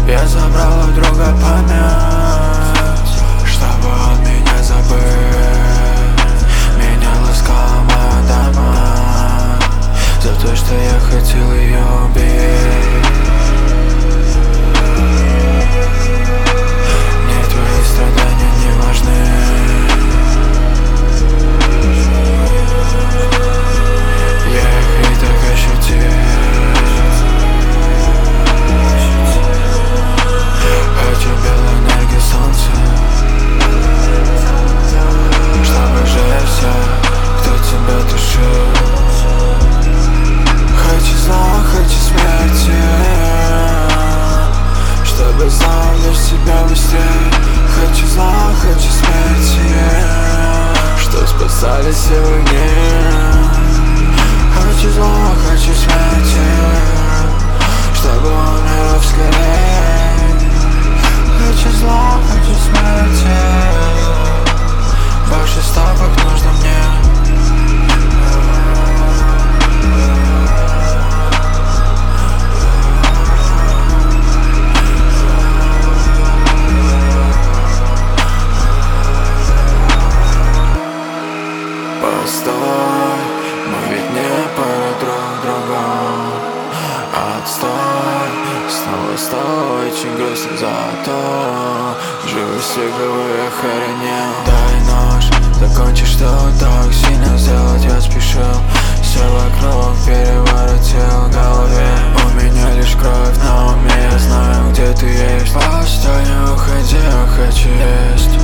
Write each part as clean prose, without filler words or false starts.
Я забрал у друга память, чтобы он меня забыл. Меня ласкала моя дама за то, что я хотел ее убить. Мне твои страдания не важны. Я их и так ощутил. Хочу белой энергии солнца, чтобы жалеть все, кто тебя душил. Хочу зла, хочу смерти, чтобы знал лишь себя быстрее. Хочу зла, хочу смерти, что спасали все в огне. Хочу зла, хочу смерти, чтобы умер скорее. Хочу зла, хочу смерти, больше ставок нужно мне. Постой, мы ведь не пара друг друга. Отстой, снова стало очень грустно, зато живу снеговые охранил. Дай нож, закончи, что так сильно сделать я спешил. Все вокруг переворотил в голове. У меня лишь кровь на уме, я знаю, где ты есть. Постой, не уходи, я хочу есть.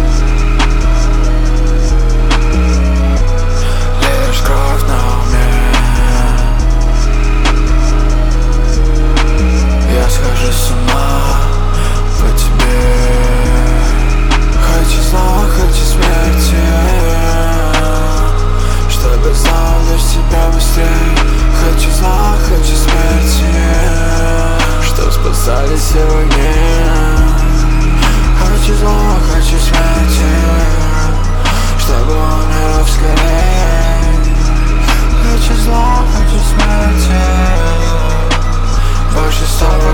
Лишь кровь на уме. Я схожу с ума по тебе. Хочу зла, хочу смерти, чтобы знал лишь себя быстрее. Хочу зла, хочу смерти, чтоб спасали все в огне. Хочу зла, хочу смерти, чтобы умер скорее. Хочу зла, хочу смерти, больше с тобой